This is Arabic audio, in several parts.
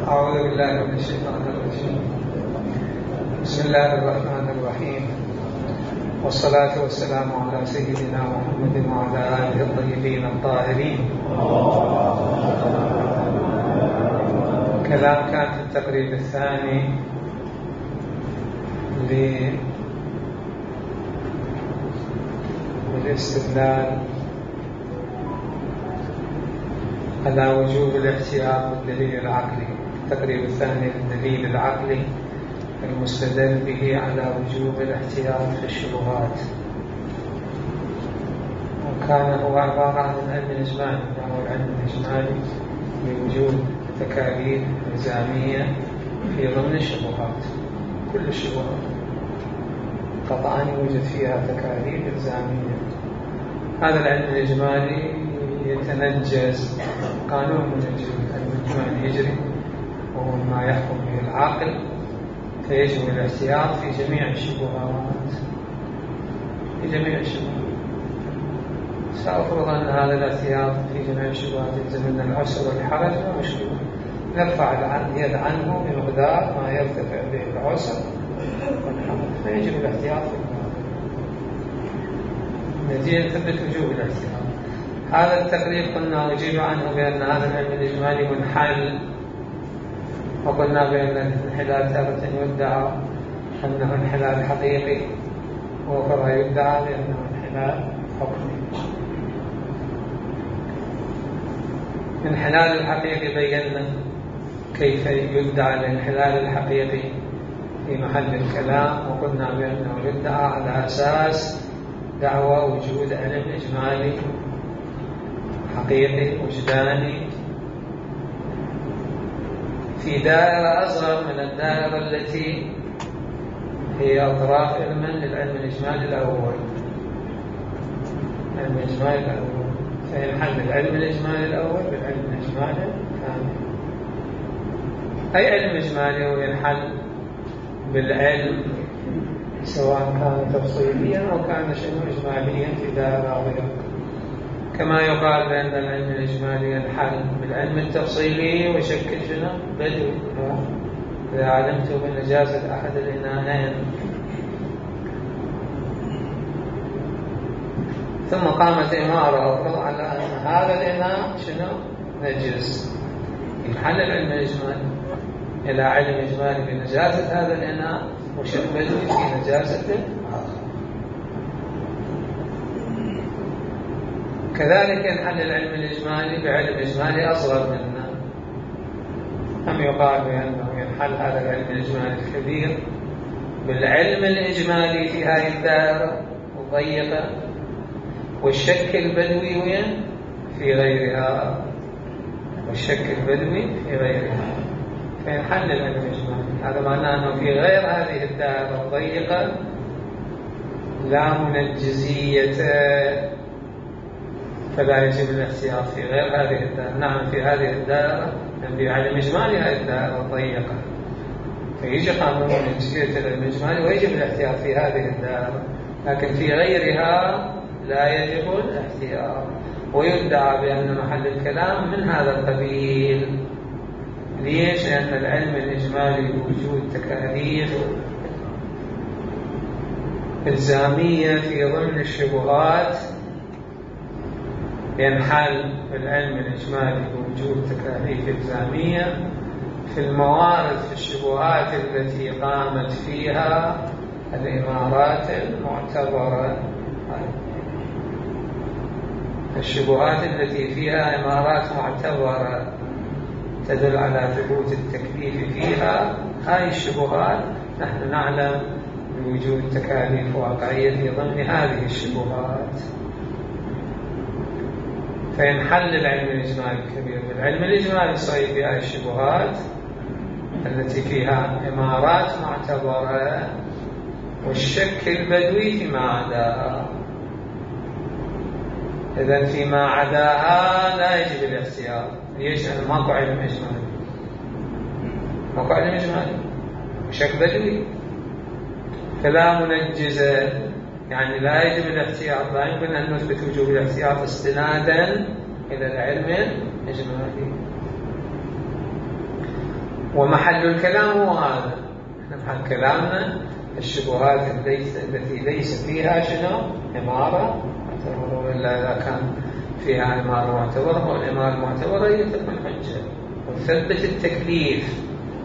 أعوذ بالله من الشيطان الرجيم. بسم الله الرحمن الرحيم، والصلاة والسلام على سيدنا محمد وعلى آله الطيبين الطاهرين. كلام كان في التقريب الثاني للاستدلال على وجوب الاحتياط بالدليل العقلي. التقريب الثاني للدليل العقلي المستدل به على وجوب الاحتياط في الشبهات، وكان هو عبارة عن العلم الإجمالي، وهو العلم الإجمالي بوجود تكاليف إلزامية في ضمن الشبهات. كل الشبهات قطعا يوجد فيها تكاليف إلزامية. هذا العلم الإجمالي يتنجز قانون منجز، العلم الإجمالي يجري وهو ما يحكم به العاقل، فيجب الاحتياط في جميع الشبهات. سأفرض أن هذا الاحتياط في جميع الشبهات يلزم لنا العسر والحرج، ما مشكلة، نرفع اليد عنه بمقدار ما يرتفع به العسر والحرج، فيجب الاحتياط في الموضوع. نتيجة نثبت وجوب الاحتياط. هذا التقريب قلنا أجيب عنه بأن هذا العلم الإجمالي منحل، وقلنا بأن الانحلال تارة يدعى أنه انحلال حقيقي، وأخرى يدعى بأنه انحلال حكمي. الانحلال الحقيقي بينا كيف يدعى الانحلال الحقيقي في محل الكلام، وقلنا بأنه يدعى على أساس دعوى وجود علم إجمالي حقيقي وجداني في دائرة أصغر من الدائرة التي هي أطراف علما للعلم الإجمالي الأول. العلم الإجمالي الأول فينحل العلم الإجمالي الأول بالعلم الإجمالي الثاني. أي علم إجمالي هو ينحل بالعلم سواء كان تفصيليا أو كان شيء إجماليا في دائرة أصغر، كما يقال بأن العلم الإجمالي ينحل بالعلم التفصيلي ويشكل شنو؟ بدوي. إذا علمت بنجاسة أحد الإناءين ثم قامت إمارة أخرى على أن هذا الإناء شنو؟ نجس، ينحل العلم الإجمالي إلى علم إجمالي بنجاسة هذا الإناء وشك بدوي في نجاسة آخر. كذلك ينحل العلم الإجمالي بعلم إجمالي أصغر منه، أم يقال بأنه ينحل هذا العلم الإجمالي الكبير بالعلم الإجمالي في هذه الدائرة الضيقة، والشك البدوي وين؟ في غيرها، والشك البدوي في غيرها، فينحل العلم الإجمالي. هذا معناه أنه في غير هذه الدائرة الضيقة لا منجزية، فلا يجب الاحتياط في غير هذه الدائرة. نعم في هذه الدائرة نبي علم إجمالي هذه الدائرة الضيقة، فيجي قانون منجزية العلم الإجمالي ويجب الاحتياط في هذه الدائرة، لكن في غيرها لا يجب الاحتياط. ويدعى بأن محل الكلام من هذا القبيل. ليش؟ لأن العلم الإجمالي بوجود تكاليف إلزامية في ضمن الشبهات ينحل بالعلم الإجمالي بوجود تكاليف إلزامية في الموارد في الشبهات التي قامت فيها الإمارات المعتبرة. الشبهات التي فيها إمارات معتبرة تدل على ثبوت التكليف فيها، هذه الشبهات نحن نعلم بوجود تكاليف واقعية في ضمن هذه الشبهات، فينحل العلم الإجمالي الكبير بالعلم الإجمالي الصغير في هذه الشبهات التي فيها إمارات معتبرة والشك البدوي فيما عداها. إذن فيما عداها لا يجب الاحتياط. ليش؟ لأنه ماكو علم إجمالي، ماكو علم إجمالي وشك بدوي، فلا منجزة، يعني لا يجب الاحتياط. لا يمكن أن نثبت وجوب الاحتياط استنادا إلى العلم الإجمالي. ومحل الكلام هو هذا. محل كلامنا الشبهات التي ليس فيها شنو؟ إمارة معتبرة، إلا إذا كان فيها إمارة معتبرة، والإمارة المعتبرة هي تكون حجة وتثبت التكليف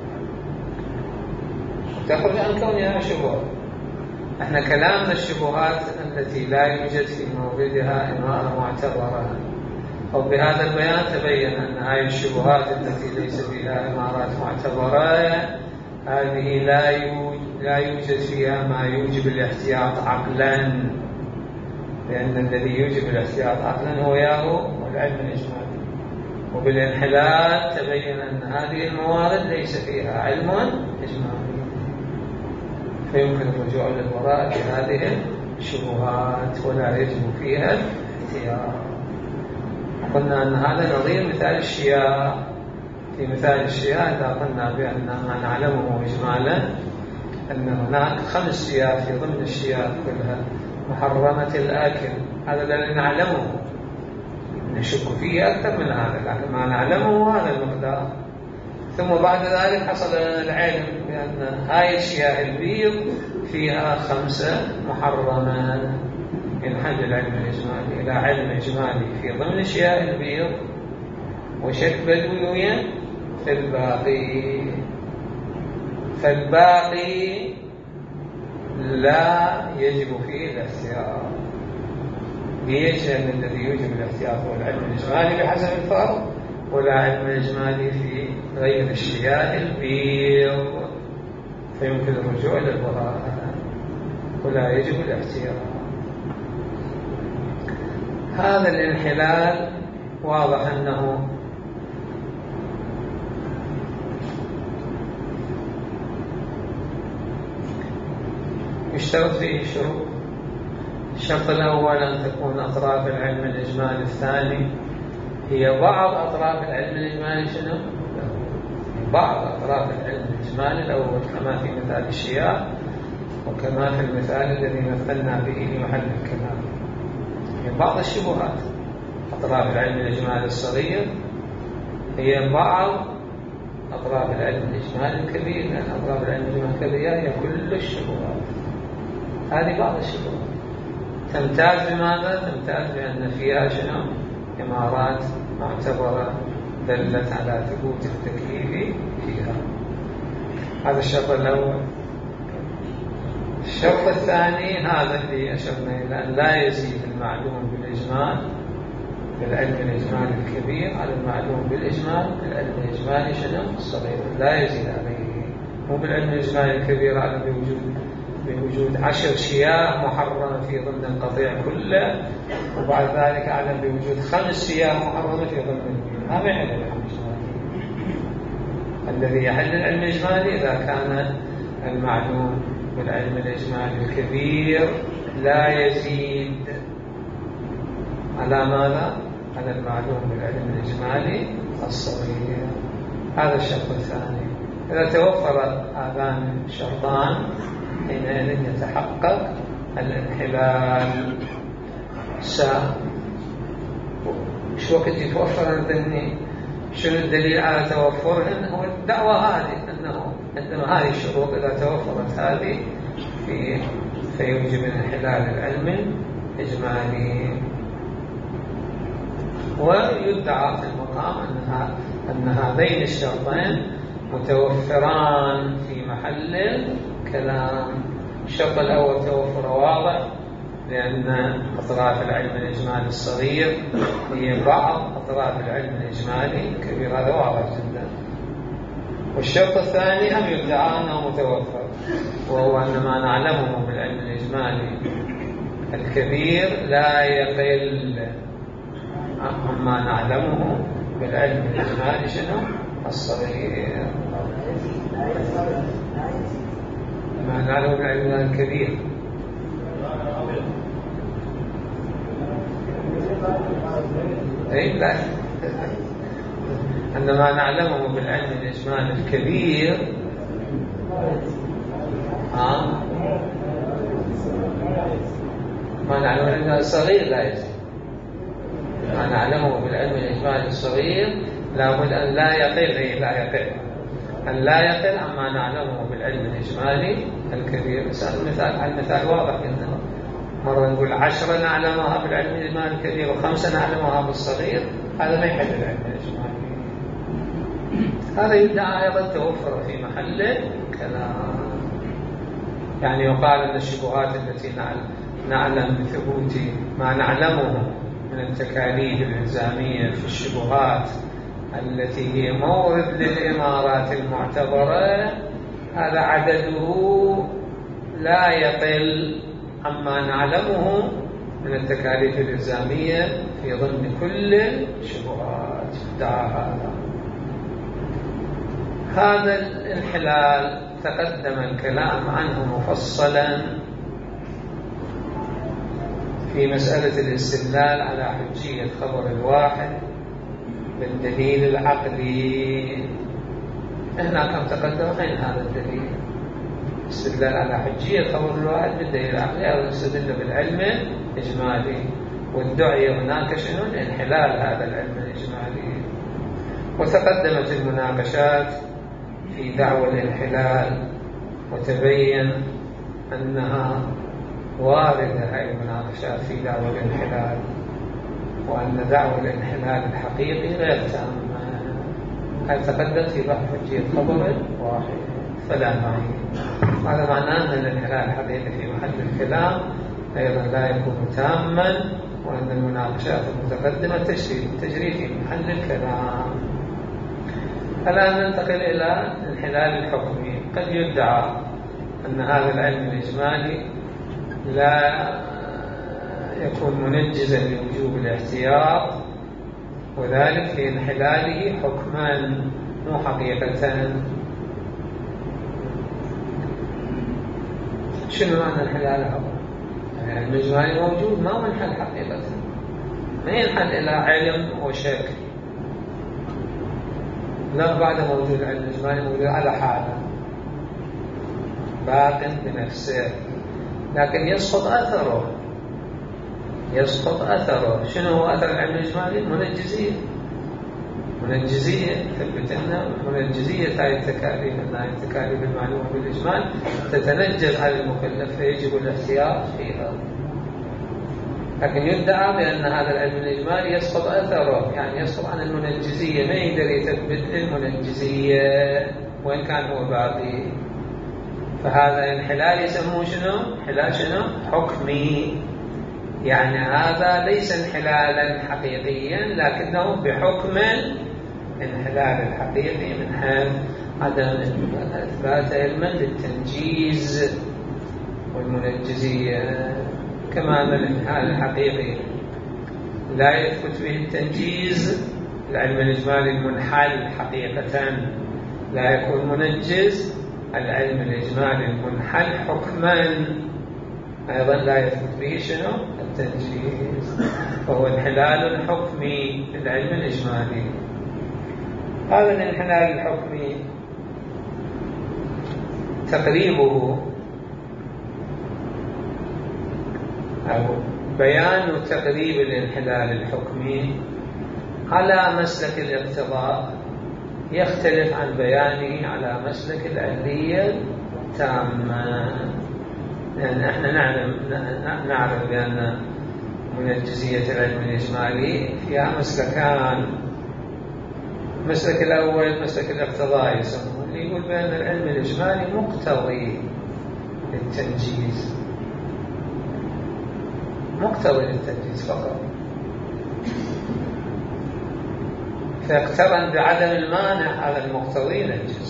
تخرج عن كونها شبهة. احنا كلامنا الشبهات التي لا يوجد في موردها إمارة معتبرة، وبهذا البيان تبين أن هذه الشبهات التي ليس فيها إمارات معتبرة هذه لا يوجد فيها ما يوجب الاحتياط عقلا، لأن الذي يوجب الاحتياط عقلا هو العلم الإجمالي. وبالانحلال تبين أن هذه الموارد ليس فيها علم إجمالي، فيمكن الرجوع للوراء في هذه الشبهات ولا يجب فيها الاحتياط. قلنا أن هذا نظير مثال الشياء. في مثال الشياء إذا قلنا بأن ما نعلمه إجمالا أن هناك 5 شياء في ضمن الشياء كلها محرمة الآكل، هذا الذي نعلمه، نشك فيه أكثر من هذا، لكن ما نعلمه هذا المقدار. ثم بعد ذلك حصل العلم بأن هاي الشياء البيض فيها 5 محرمات، ينحل العلم الإجمالي إلى علم إجمالي في ضمن الشياء البيض وشك بدويا في الباقي. فالباقي لا يجب فيه الاحتياط. ليش؟ لأن الذي يوجب الاحتياط هو العلم الإجمالي بحسب الفرض، ولا علم إجمالي في غير الشياء البيض، فيمكن الرجوع للبراءة ولا يجب الاحتياط. هذا الانحلال واضح أنه يشترط فيه شروط. الشرط الأول أن تكون أطراف العلم الإجمالي الثاني هي بعض أطراف العلم الإجمالي شنو؟ بعض أطراف العلم الإجمالي الأول، كما في مثال الشياء وكما في المثال الذي مثلنا به في محل الكلام. هي بعض الشبهات. أطراف العلم الإجمالي الصغير هي بعض أطراف العلم الإجمالي الكبير، لأن أطراف العلم الإجمالي الكبير هي كل الشبهات. هذه بعض الشبهات. تمتاز بماذا؟ تمتاز بأن فيها شنو؟ إمارات معتبرة دلت على ثبوت التكليف فيها. هذا الشرط الأول. الشرط الثاني هذا اللي أشرنا إلى أن لا يزيد المعلوم بالإجمال بالعلم الإجمالي الكبير على المعلوم بالإجمال بالعلم الإجمالي شنو؟ الصغير، لا يزيد عليه. مو بالعلم الإجمالي الكبير على بوجود 10 شياء محرمة في ضمن القطيع كله، وبعد ذلك أعلم بوجود 5 شياء محرمة في ضمن البيض. ما يحل العلم الإجمالي. الذي يحل العلم الإجمالي إذا كان المعلوم بالعلم الإجمالي الكبير لا يزيد على ماذا؟ على المعلوم بالعلم الإجمالي الصغير. هذا الشرط الثاني. إذا توفر هذان الشرطان حينئذ يتحقق الانحلال. شو وقت يتوفر الذهني؟ شنو الدليل على توفرهن؟ هو الدعوة هذه أنه عندما هذه الشروط إذا توفرت هذه فيوجب انحلال العلم الإجمالي. ويدعى في المقام أن هذين الشرطين متوفران في محل الكلام. الشرط الأول توفر واضح، لأن أطراف العلم الإجمالي الصغير هي بعض أطراف العلم الإجمالي الكبير، هذا واضح جدا. والشرط الثاني هم يدعى أنه متوفر، وهو أن ما نعلمه بالعلم الإجمالي الكبير لا يقل عما نعلمه بالعلم الإجمالي شنو؟ الصغير. ما نعلمه بالعلم الكبير لا، أن ما نعلمه بالعلم الإجمالي الكبير ما نعلمه بالعلم الصغير لا يزيد. ما نعلمه بالعلم الإجمالي الصغير لابد أن لا يقل. لا يقل أن لا يقل عما نعلمه بالعلم الإجمالي الكبير. المثال واضح إنه مرة نقول 10 نعلمها بالعلم الإجمالي الكبير و5 نعلمها بالصغير، هذا ما يحل العلم الإجمالي. هذا يدعى أيضا توفر في محل كلام. يعني يقال أن الشبهات التي نعلم بثبوت ما نعلمه من التكاليف الإلزامية في الشبهات التي هي مورد للإمارات المعتبرة، هذا عدده لا يقل عما نعلمه من التكاليف الإلزامية في ضمن كل الشبهات. هذا الانحلال تقدم الكلام عنه مفصلا في مسألة الاستدلال على حجية خبر الواحد بالدليل العقلي. هنا كم تقدم أين هذا الدليل؟ استدلال على حجية خبر الواحد بالدليل العقلي أو استدل بالعلم الإجمالي، والدعي هناك شنو؟ انحلال هذا العلم الإجمالي. وتقدمت المناقشات في دعوى الانحلال، وتبين أنها واردة هذه المناقشات في دعوى الانحلال، وأن دعوى الانحلال الحقيقي غير تامة. هل تقدم في بحث حجية خبر واحد فلا معنى. هذا معناه أن الانحلال الحقيقي في محل الكلام أيضا لا يكون تاما، وأن المناقشات المتقدمة تجري في محل الكلام. الآن ننتقل إلى الانحلال الحكمي. قد يدعى أن هذا العلم الإجمالي لا يكون منجزا لوجوب الاحتياط، وذلك لانحلاله حكما مو حقيقة. شنو معنى انحلال الحكم؟ العلم الإجمالي موجود، ما منحل حقيقة، ما ينحل إلى علم وشك. لا، بعد موجود العلم الإجمالي موجود على حاله باق بنفسه، لكن يسقط أثره. شنو هو أثر العلم الإجمالي؟ منجزية ثبت لنا منجزية هذه التكاليف، أن هذه التكاليف المعلومة بالإجمال تتنجز على المكلف فيجب الاحتياط فيها. لكن يدعى بأن هذا العلم الإجمالي يسقط أثره، يعني يسقط عن المنجزية، ما يقدر يثبت المنجزية وإن كان هو باقي. فهذا انحلال يسموه شنو؟ انحلال شنو؟ حكمي. يعني هذا ليس انحلالا حقيقيا، لكنه بحكم الانحلال الحقيقي من حيث عدم إثبات علما للتنجيز والمنجزية. كما أن الانحلال الحقيقي لا يثبت به التنجيز، العلم الإجمالي المنحل حقيقة لا يكون منجز، العلم الإجمالي المنحل حكما أيضا لا يثبت به شنو؟ التنجيز، فهو انحلال حكمي للعلم الإجمالي. هذا الانحلال الحكمي تقريبه أو بيان تقريب الانحلال الحكمي على مسلك الاقتضاء يختلف عن بيانه على مسلك العلية التامة. يعني احنا نعرف بأن منجزية العلم الإجمالي فيها مسلكان. المسلك الأول مسلك الاقتضاء يسمونه، اللي يقول بأن العلم الإجمالي مقتضي للتنجيز، مقتضي للتنجيز فقط، فاقترن بعدم المانع هذا المقتضي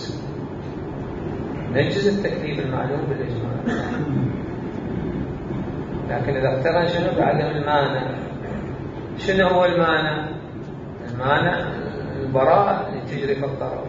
نجز التكليف المعلوم بالإجمال. لكن إذا اقترن شنو بعدم المانع، شنو هو المانع؟ المانع البراءة اللي تجري في الطرف.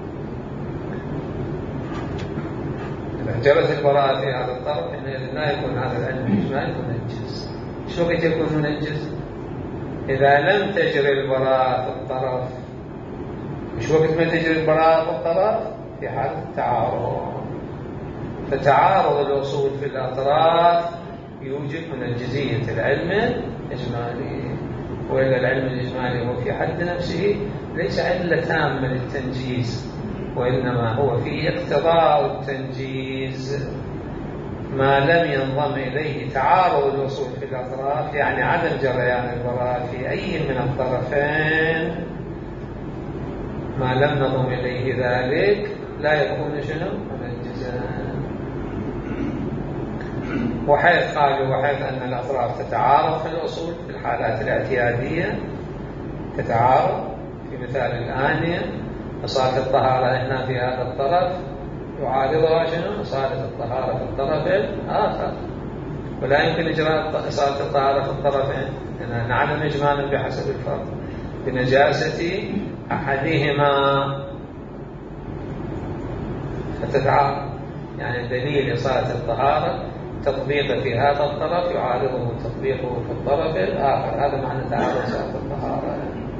إذا جرت البراءة في هذا الطرف حينئذ لا يكون هذا العلم الإجمالي منجز. شو وقت يكون منجز؟ إذا لم تجري البراءة في الطرف. مش وقت ما تجري البراءة في الطرف؟ في حالة التعارض. فتعارض الأصول في الأطراف يوجد منجزية العلم الإجمالي، وإلا العلم الإجمالي هو في حد نفسه ليس علة تامة للتنجيز، وإنما هو فيه اقتضاء التنجيز ما لم ينضم إليه تعارض الوصول في الأطراف، يعني عدم جريان البراءة في أي من الطرفين ما لم نضم إليه ذلك لا يكون شنو؟ منجزا. وحيث قالوا وحيث أن الأطراف تتعارض في الأصول في الحالات الاعتيادية تتعارض، في مثال الآنية إصالة الطهارة هنا في هذا الطرف يعارضها شنو؟ إصالة الطهارة في الطرف الآخر، ولا يمكن إجراء إصالة الطهارة في الطرفين لأنها نعلم إجمالا بحسب الفرق بنجاسة أحدهما فتتعارض. يعني دليل إصالة الطهارة تطبيقه في هذا الطرف يعارضه تطبيقه في الطرف الآخر، هذا معنى تعارض إصالة الطهارة.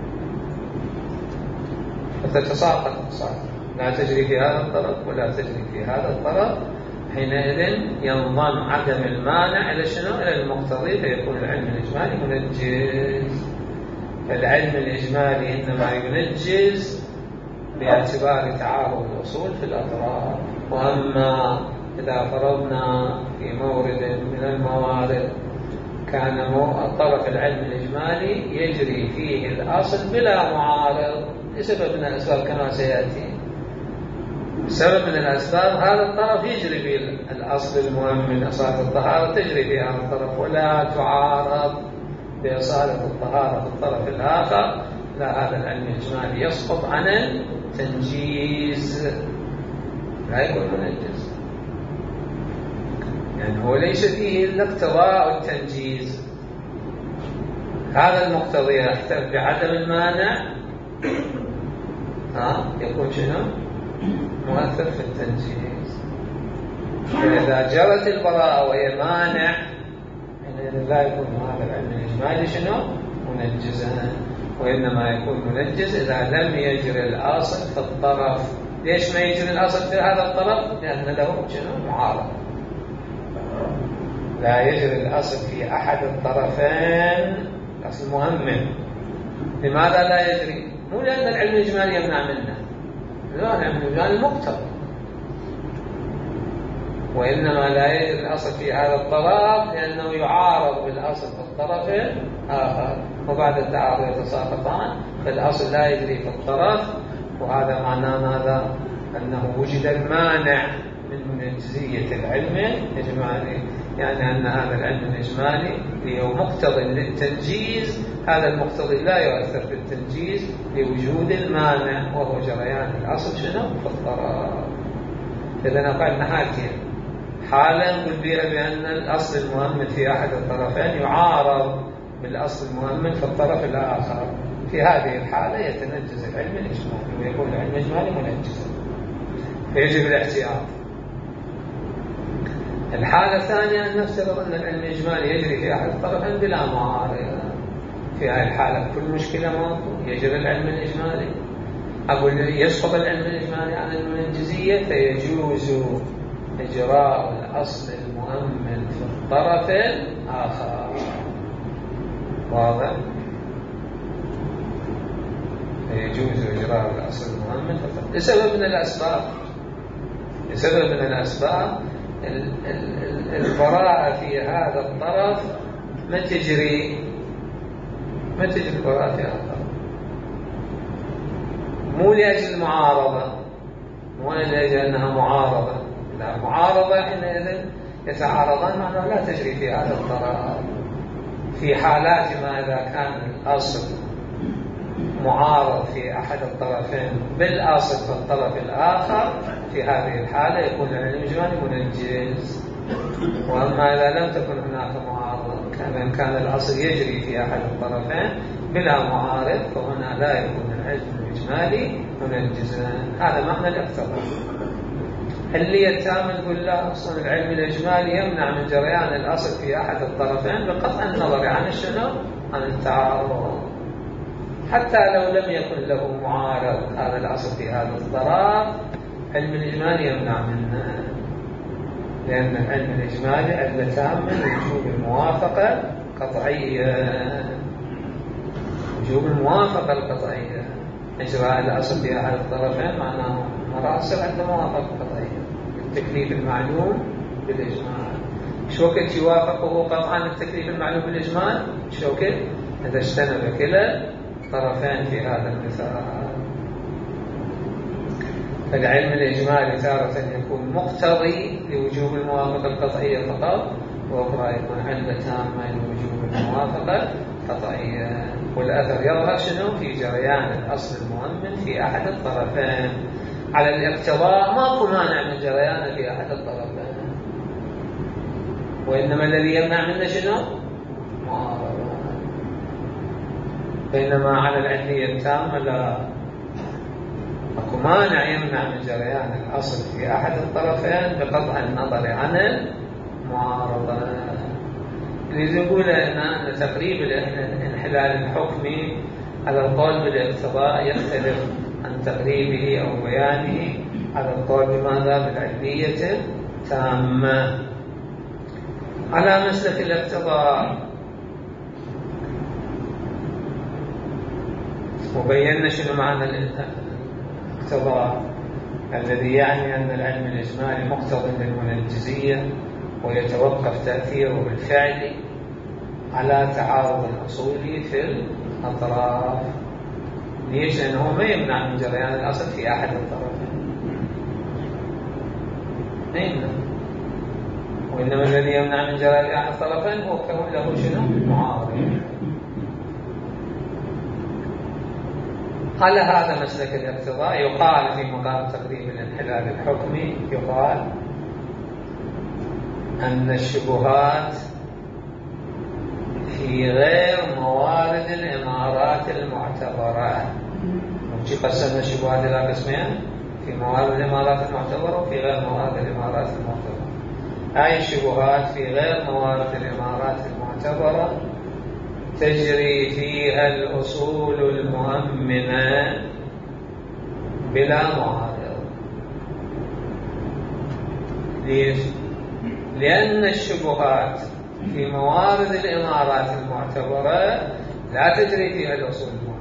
فتتساقط لا تجري في هذا الطرف ولا تجري في هذا الطرف، حينئذ ينضم عدم المانع إلى شنو؟ إلى المقتضي، فيكون العلم الإجمالي منجز. فالعلم الإجمالي إنما ينجز باعتبار تعارض الأصول في الأطراف. وأما إذا فرضنا في مورد من الموارد كان الطرف العلم الإجمالي يجري فيه الأصل بلا معارض لسبب من الأسباب كما سيأتي، سبب من الأسباب هذا الطرف يجري فيه الأصل المهم من إصالة الطهارة تجري في هذا الطرف ولا تعارض بإصالة الطهارة في الطرف الآخر، لا، هذا العلم الإجمالي يسقط عن التنجيز لا يكون منجز. يعني هو ليس فيه إلا اقتضاء التنجيز، هذا المقتضي يحتف بعدم المانع يكون شنو؟ مؤثر في التنجيز. فإذا جرت البراءة وهي مانع لا يكون هذا العلم الإجمالي شنو؟ منجزا، وإنما يكون منجز إذا لم يجري الأصل في الطرف. ليش ما يجري الأصل في هذا الطرف؟ لأن له شنو؟ معارض. لا يجري الأصل في أحد الطرفين، الأصل مهم. لماذا لا يجري؟ مو لأن العلم الإجمالي يمنع منه، لا، العلم الإجمالي مقتضى، وإنما لا يجري الأصل في هذا الطرف لأنه يعارض بالأصل في الطرف الآخر، وبعد التعارض يتساقطان، فالأصل لا يجري في الطرف. وهذا معناه ماذا؟ أنه وجد المانع من منجزية العلم الإجمالي، يعني أن هذا العلم الإجمالي هو مقتضي للتنجيز، هذا المقتضي لا يؤثر في التنجيز لوجود المانع وهو جريان الأصل شنو؟ في الطرف. إذا قلنا حالتين، حالا نقول بها بأن الأصل المؤمن في أحد الطرفين يعارض بالأصل المؤمن في الطرف الآخر، في هذه الحالة يتنجز العلم الإجمالي ويكون العلم الإجمالي منجزا، فيجب الاحتياط. الحالة الثانية أن نفترض أن العلم الإجمالي يجري في أحد الطرفين بلا معارض، في هذه الحالة كل مشكلة موضوع يجري العلم الإجمالي، أقول يسقط العلم الإجمالي عن المنجزية، فيجوز إجراء الأصل المؤمن في الطرف الآخر. واضح؟ فيجوز إجراء الأصل المؤمن في الطرف لسبب من الأسباب. لسبب من الأسباب البراءة في هذا الطرف ما تجري البراءة في هذا الطرف، مو لأجل المعارضة، مو لأجل أنها معارضة، لا، معارضة حينئذ يتعارضان معناه لا تجري في هذا الطرف. في حالات ما إذا كان الأصل معارض في أحد الطرفين بالأصل في الطرف الآخر، في هذه الحالة يكون العلم الإجمالي منجز. وأما إذا لم تكن هناك معارضة، كان الأصل يجري في أحد الطرفين بلا معارض، فهنا لا يكون العلم الإجمالي منجزا. هذا معنى الاقتضاء. اللي التام نقول لا، أصلا العلم الإجمالي يمنع من جريان الأصل في أحد الطرفين بقطع النظر عن الشنو؟ عن التعارض، حتى لو لم يكن له معارض هذا الأصل في هذا الطرف، علم الإجمالي يمنع منه، لأن العلم الإجمالي علتان من وجوب الموافقة قطعية. وجوب الموافقة القطعية، إجراء الأصل في أحد الطرفين معناه مراسل عنده موافقة قطعية التكليف المعلوم بالإجمال. شو وقت يوافقه قطعا التكليف المعلوم بالإجمال؟ شو وقت؟ إذا اجتنب كلا طرفين في هذا المثال. فالعلم الإجمالي تارة يكون مقتضي لوجوب الموافقة القطعية فقط، وأخرى يكون علة تامة لوجوب الموافقة القطعية. والأثر يظهر شنو؟ في جريان الأصل المؤمن في أحد الطرفين. على الاقتضاء ماكو مانع من جريانه في أحد الطرفين، وإنما الذي يمنع منه شنو؟ معارضة. بينما على العلمية التامة لا، اكو مانع يمنع من جريان الأصل في أحد الطرفين بقطع النظر عن المعارضة. اللي يقول أن تقريب الانحلال الحكمي على القول بالاقتضاء يختلف عن تقريبه أو بيانه على القول بماذا؟ بالعلمية التامة. على مسلك الاقتضاء وبينا شنو معنى الاقتضاء الذي يعني أن العلم الإجمالي مقتضى للمنجزية ويتوقف تأثيره بالفعل على تعارض الأصول في الأطراف. ليش؟ لأنه ما يمنع من جريان الأصل في أحد الطرفين، ما يمنع. وإنما الذي يمنع من جريان أحد الطرفين هو كون له شنو؟ معارض. على هذا مسلك الاقتضاء يقال في مقام تقريب الانحلال الحكمي، يقال أن الشبهات في غير موارد الإمارات المعتبرة. قسمنا الشبهات إلى قسمين: في موارد الإمارات المعتبرة وفي غير موارد الإمارات المعتبرة. هاي الشبهات في غير موارد الإمارات المعتبرة تجري فيها الأصول المؤمنة بلا معارضة. ليش؟ لأن الشبهات في موارد الإمارات المعتبرة لا تجري فيها الأصول المؤمنة.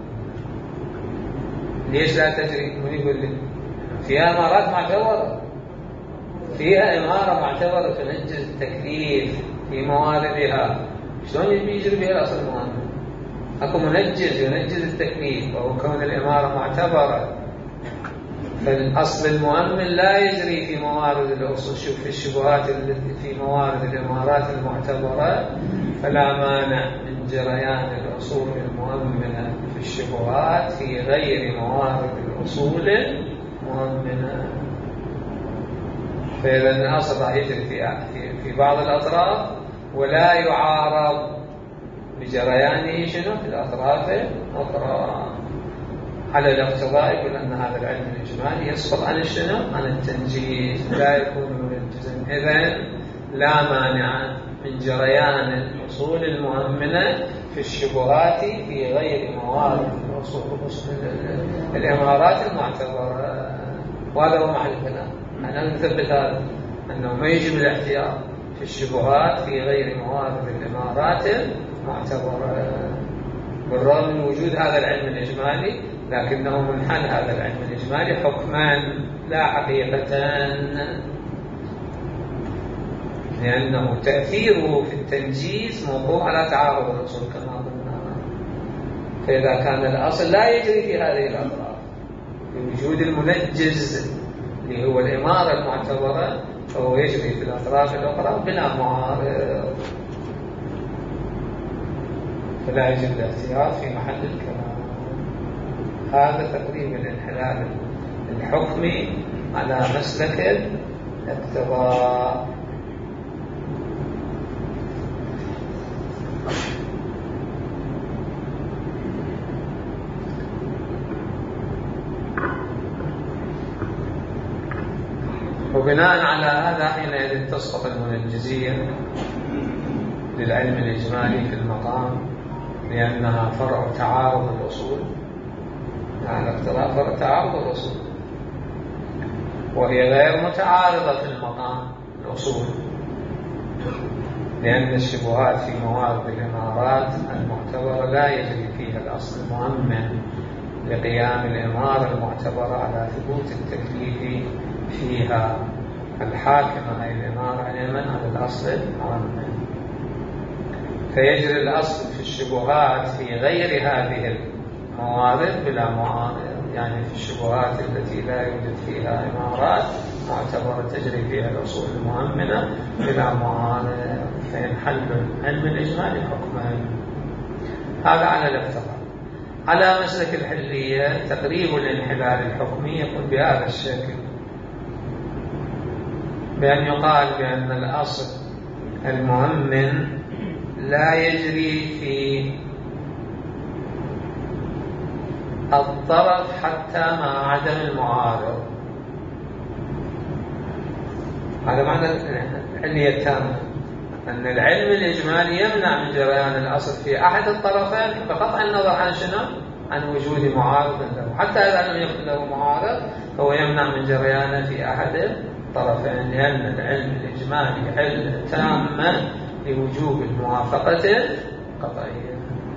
ليش لا تجري؟ من يقول لي فيها إمارات معتبرة، فيها إمارة معتبرة تنجز التكليف في مواردها، شلون يجري بها الأصل المؤمن؟ أكو منجز ينجز التكليف وهو كون الإمارة معتبرة. فالأصل المؤمن لا يجري في موارد الأصول. شوف في الشبهات التي في موارد الإمارات المعتبرة فلا مانع من جريان الأصول المؤمنة في الشبهات في غير موارد الأصول المؤمنة. فإذا الأصل راح يجري في بعض الأطراف ولا يعارض بجريانه شنو في الأطراف الأخرى. على الاقتضاء يقول أن هذا العلم الإجمالي يسقط عن شنو؟ عن التنجيز، لا يكون منجزا. إذن لا مانع من جريان الأصول المؤمنة في الشبهات في غير موارد الأصول الإمارات المعتبرة. وهذا هو محل الكلام. أنا نثبت هذا أنه ما يجب الاحتياط في الشبهات في غير موارد الإمارات المعتبرة بالرغم من وجود هذا العلم الإجمالي، لكنه منحل هذا العلم الإجمالي حكما لا حقيقة، لأنه تأثيره في التنجيز موقوع على تعارض الأصول كما قلنا. فإذا كان الأصل لا يجري في هذه الأطراف بوجود المنجز اللي هو الإمارة المعتبرة، فهو يجري في الأطراف الأخرى بلا معارض، فلا يجب الاحتياط في محل الكلام. هذا تقريبا الانحلال الحكمي على مسلك الاقتضاء. وبناء على هذا حينئذ تسقط المنجزية للعلم الإجمالي في المقام، لأنها فرع تعارض الأصول. يعني الاقتضاء فرع تعارض الأصول، وهي غير متعارضة في المقام الأصول، لأن الشبهات في موارد الإمارات المعتبرة لا يجري فيها الأصل المؤمن لقيام الإمارة المعتبرة على ثبوت التكليف فيها. الحاكم أي الإمارة على الأصل المؤمن. فيجري الأصل في الشبهات في غير هذه الموارد بلا معارض، يعني في الشبهات التي لا يوجد فيها إمارات معتبرة تجري فيها الأصول المؤمنة بلا معارض، فينحل العلم الإجمالي حكما. هذا على الافتراض. على مسلك الحلية تقريب الانحلال الحكمي يكون بهذا الشكل، بأن يقال بأن الأصل المؤمن لا يجري في الطرف حتى مع عدم المعارض. هذا معنى الحلية التامة، أن العلم الإجمالي يمنع من جريان الأصل في أحد الطرفين بقطع النظر عن شنو؟ عن وجود معارض له. حتى إذا لم يكن له معارض فهو يمنع من جريانه في أحد الطرفين، لأن العلم الإجمالي علة تامة لوجوب الموافقة القطعية.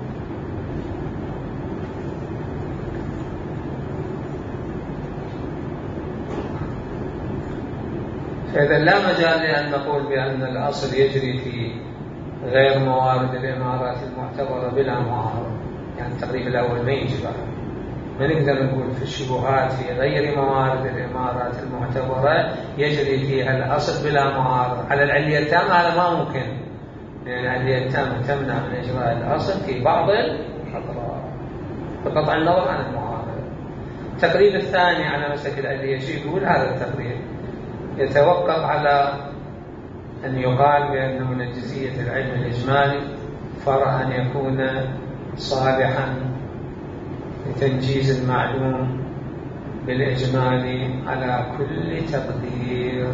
فإذا لا مجال لأن نقول بأن الأصل يجري في غير موارد الإمارات المعتبرة بلا معارض، يعني التقريب الأول ما يجب. ما نقدر نقول في الشبهات في غير موارد الإمارات المعتبرة يجري فيها الأصل بلا معارض. على العلية التامة هذا ما ممكن، لأن العلية التامة تمنع من إجراء الأصل في بعض الأطراف بقطع النظر عن المعارض. التقريب الثاني على مسلك العلية شيء يقول هذا التقريب يتوقف على أن يقال بأن منجزية العلم الإجمالي فرع أن يكون صالحا لتنجيز المعلوم بالإجمالي على كل تقدير.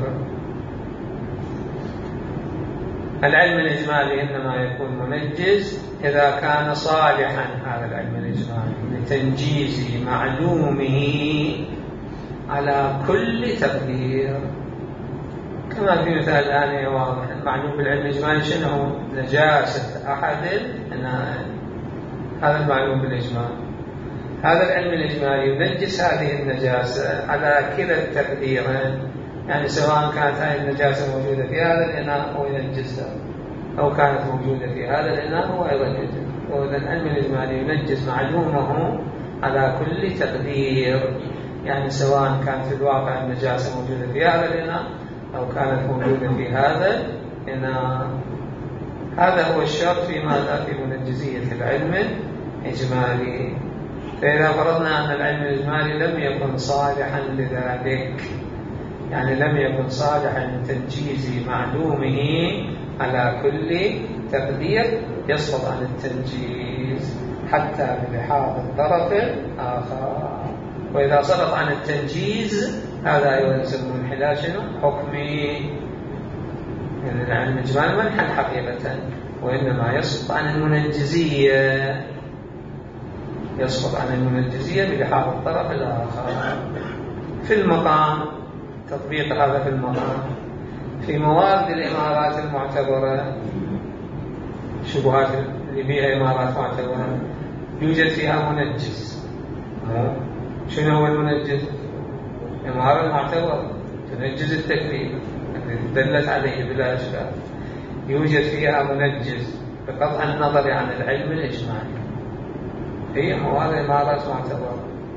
العلم الإجمالي إنما يكون منجز إذا كان صالحا، هذا العلم الإجمالي لتنجيز معلومه على كل تقدير. كما في مثال الآن واضح، المعلوم بالعلم الإجمالي شنو هو؟ نجاسة أحد النائم، هذا المعلوم بالإجمال. هذا العلم الإجمالي ينجس هذه النجاسة على كلا التقديرين، يعني سواء كانت هذه النجاسة موجودة في هذا الإناء هو ينجسها، أو كانت موجودة في هذا الإناء هو أيضا ينجس. وإذا العلم الإجمالي ينجس معلومه على كل تقدير، يعني سواء كانت في الواقع النجاسة موجودة في هذا الإناء أو كانت موجودة في هذا الإناء. هذا هو الشرط في ماذا؟ في منجزية العلم الإجمالي. فإذا فرضنا أن العلم الإجمالي لم يكن صالحا لذلك، يعني لم يكن صالحا لتنجيز معلومه على كل تقدير، يسقط عن التنجيز حتى بلحاظ الطرف الآخر. وإذا سقط عن التنجيز هذا أيضا يسمى انحلال شنو؟ حكمي. يعني العلم الإجمالي ما انحل حقيقة، وإنما يسقط عن المنجزية، يسقط عن المنجزية بلحاظ الطرف الآخر. في المقام تطبيق هذا في المقام، في موارد الإمارات المعتبرة، شبهات اللي فيها إمارات معتبرة يوجد فيها منجز. شنو هو المنجز؟ إمارة المعتبرة تنجز التكليف دلت عليه بلا إشكال، يوجد فيها منجز بقطع النظر عن العلم الإجمالي، هي موارد إمارات معتبرة.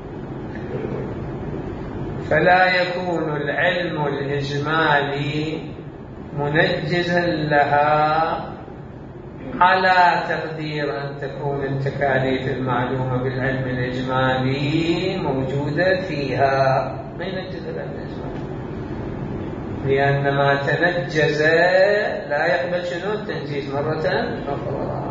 فلا يكون العلم الإجمالي منجزا لها على تقدير أن تكون التكاليف المعلومة بالعلم الإجمالي موجودة فيها. ما ينجز العلم الإجمالي، لأن ما تنجز لا يقبل شنو؟ التنجيز مرة أخرى.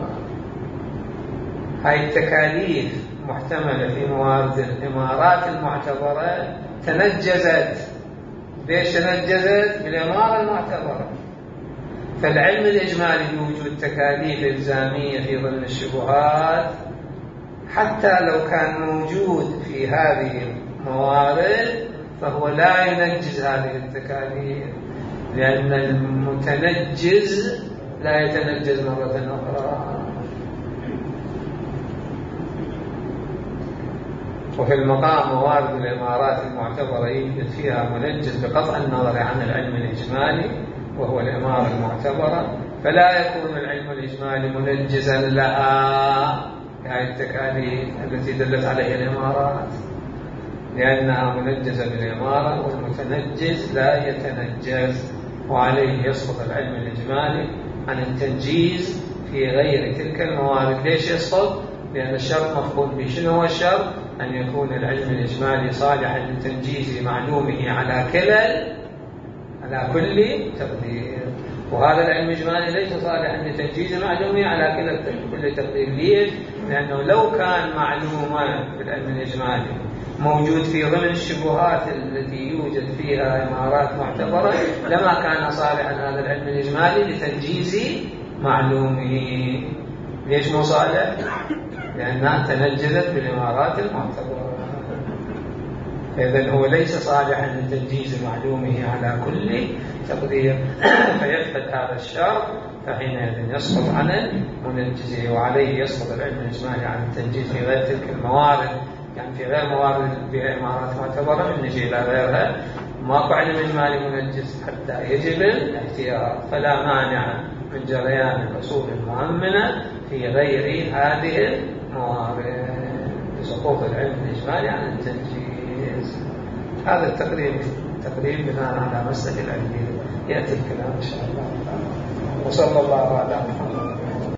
هاي التكاليف محتملة في موارد الإمارات المعتبرة تنجزت. ليش تنجزت؟ بالإمارة المعتبرة. فالعلم الإجمالي بوجود تكاليف إلزامية في ضمن الشبهات حتى لو كان موجود في هذه الموارد فهو لا ينجز هذه التكاليف، لأن المتنجز لا يتنجز مرة أخرى. وفي المقام موارد العمارات المعتبرة يوجد فيها منجز بقطع النظر عن العلم الإجمالي وهو العمارة المعتبرة، فلا يكون العلم الإجمالي منجزا لها يعني التكاليف التي دلت عليها العمارات، لأنها منجزة بالعمارة، والمتنجز لا يتنجز، وعليه يسقط العلم الإجمالي عن التنجيز في غير تلك الموارد. ليش يسقط؟ لأن الشرط مفقود به. شنو هو الشرط؟ أن يكون العلم الإجمالي صالحا لتنجيز معلومه على كل تقدير، وهذا العلم الإجمالي ليس صالحا لتنجيز معلومه على كل تقدير. ليش؟ لأنه لو كان معلوما في العلم الإجمالي موجود في ضمن الشبهات التي يوجد فيها عمارات معتبرة لما كان صالحا هذا العلم الإجمالي لتنجيز معلومه. ليش مو صالح؟ لأنها تنجزت بالعمارات المعتبرة، إذن هو ليس صالحا لتنجيز معلومه على كل تقدير. فيثبت هذا الشرط، فحينئذ يسقط عن المنجز، وعليه يسقط العلم الإجمالي عن التنجيز في غير تلك الموارد، يعني في غير موارد بها عمارات معتبرة من نجي إلى غيرها ماكو علم إجمالي منجز حتى يجب الاحتياط، فلا مانع من جريان الأصول المؤمنة في غير هذه الموارد لسقوط العلم الإجمالي عن التنجيز. هذا التقريب بناء على مسألة العلمية، يأتي الكلام إن شاء الله. وصلى الله على محمد.